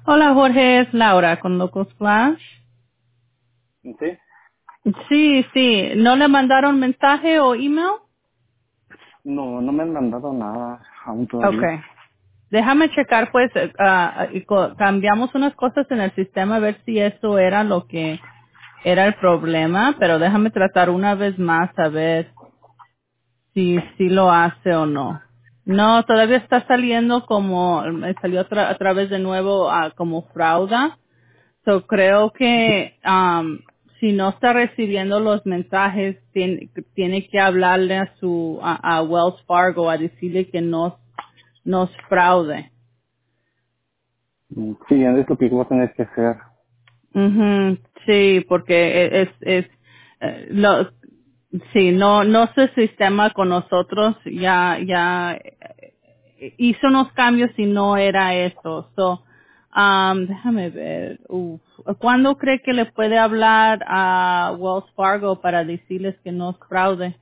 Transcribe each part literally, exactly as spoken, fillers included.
Hola Jorge, es Laura con Locos Flash. ¿Sí? Sí, sí. ¿No le mandaron mensaje o email? No, no me han mandado nada aún todavía. Okay. Déjame checar, pues, eh, ah, y co- cambiamos unas cosas en el sistema a ver si eso era lo que era el problema, pero déjame tratar una vez más a ver si si lo hace o no. No, todavía está saliendo como, me salió otra, a través de nuevo ah, como fraude. So, creo que um, si no está recibiendo los mensajes, tiene, tiene que hablarle a su a, a Wells Fargo a decirle que no, no es fraude. Mm, Sí, es lo que voy a tener que hacer. Ujú, sí, porque es es eh, lo, sí, no no es el sistema con nosotros ya ya hizo unos cambios y no era eso. So, um, déjame ver. Uf. ¿Cuándo cree que le puede hablar a Wells Fargo para decirles que no es fraude?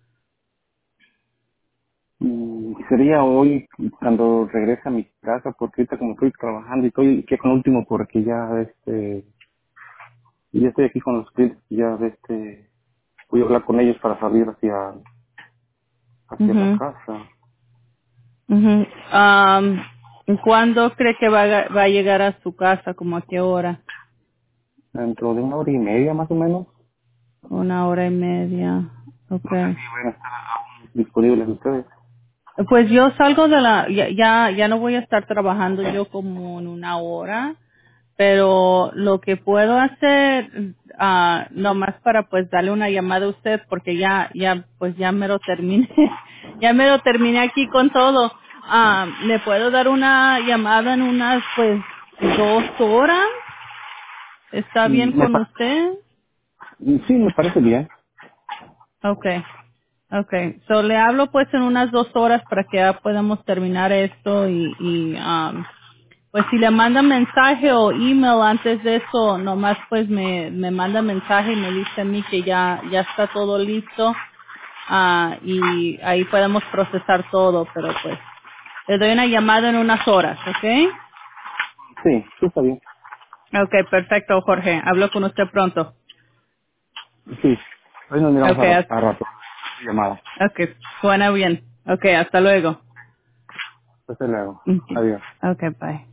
Mm, Sería hoy cuando regrese a mi casa, porque ahorita como estoy trabajando y estoy aquí con último, porque ya este, ya estoy aquí con los clientes, ya este, voy a hablar con ellos para salir hacia, hacia la Ujú, casa. ujú. Um, ¿Cuándo cree que va, a- va a llegar a su casa? ¿Como a qué hora? Dentro de una hora y media más o menos, Una hora y media. Okay. van a estar disponibles ustedes. Pues yo salgo de la, ya, ya, ya no voy a estar trabajando yo como en una hora, pero lo que puedo hacer, ah, nomás para pues darle una llamada a usted, porque ya, ya, pues ya me lo terminé, ya me lo terminé aquí con todo. Ah, le puedo dar una llamada en unas pues dos horas. ¿Está bien Mm, Me con pa- usted? mm, sí, me parece bien. Okay. Okay, so le hablo pues en unas dos horas para que ya podamos terminar esto y, y um, pues si le manda mensaje o email antes de eso, nomás pues me, me manda mensaje y me dice a mí que ya, ya está todo listo, ah y ahí podemos procesar todo, pero pues le doy una llamada en unas horas, ¿ok? Sí, sí está bien. Okay, perfecto, Jorge, hablo con usted pronto. Sí, hoy nos miramos a, Okay, ra- haz- a rato. Llamada. okay, suena bien. Okay, hasta luego. Hasta luego. Okay, Adiós. okay, bye.